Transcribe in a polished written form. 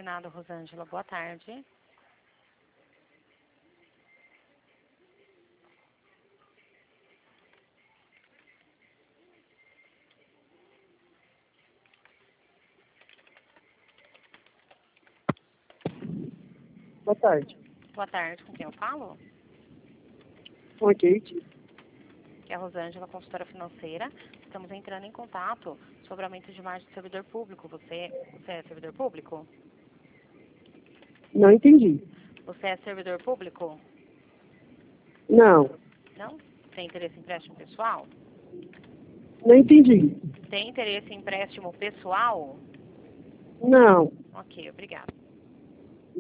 Consignado, Rosângela. Boa tarde. Boa tarde. Boa tarde. Com quem eu falo? Com a Kate. Que é a Rosângela, consultora financeira. Estamos entrando em contato sobre aumento de margem de servidor público. Você é servidor público? Não entendi. Você é servidor público? Não. Não? Tem interesse em empréstimo pessoal? Não entendi. Tem interesse em empréstimo pessoal? Não. Ok, obrigada.